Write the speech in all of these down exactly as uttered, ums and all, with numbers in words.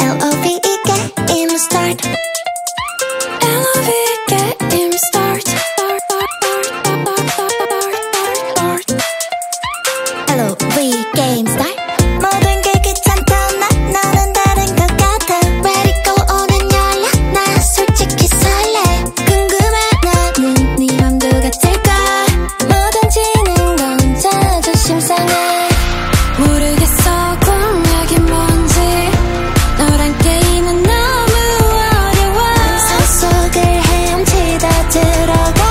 L O V E 게임 start. L O V E 게임 start. L O V E 게임 start. 모든 게 귀찮다 나 너는 다른 것 같아. Ready go 오는 연락 나 솔직히 설레. 궁금해 나는 네 맘도 같을까. 뭐든지는 건 자존심 상해. 모르겠어 공약이 뭔지. 너란 게임은 너무 어려워. 상상 속을 헤엄치다 들어가.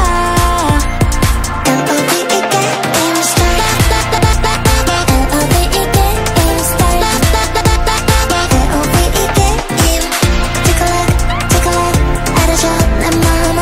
L O V E 게임 start. L O V E 게임 start. L O V E 게임. Take a look, take a look. 알아줘 내 맘을.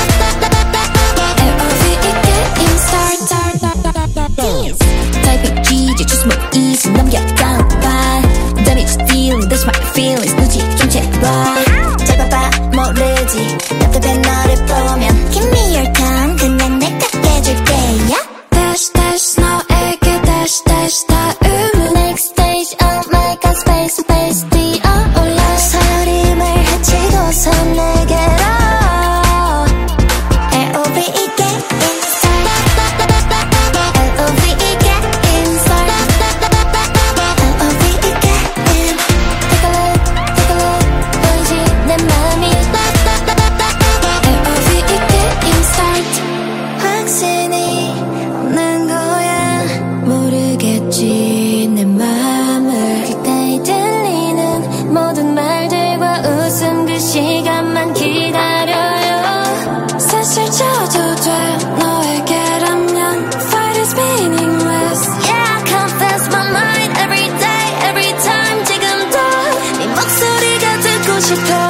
L O V E 게임 start. Type G, just more easy 넘겨가 봐. Don't need stealing, that's my feelings. 누지 좀 제발. 짧아봐 모르지. 답답해 너를 보면. Give me your time, 그냥 내가 깨줄게. Yeah. 다시 다시 너에게 다시 다시 닿음은. Next stage, oh my god, space space 뛰어올라. 서림을 헤치고서 내게로. L O V E 게임 start. L O V E 게임 start. L O V E 게임. Take a look, take a look. 보이지 내 맘이. L O V E 게임 start. 확신이 없는 거야. 모르겠지 내 맘을. 그때에 들리는 모든 말들과 웃음 그 시간만 기다려요. 사실 져도 돼 너에게라면. Fight is meaningless. Yeah, I confess my mind every day, every time. 지금도 네 목소리가 듣고 싶어.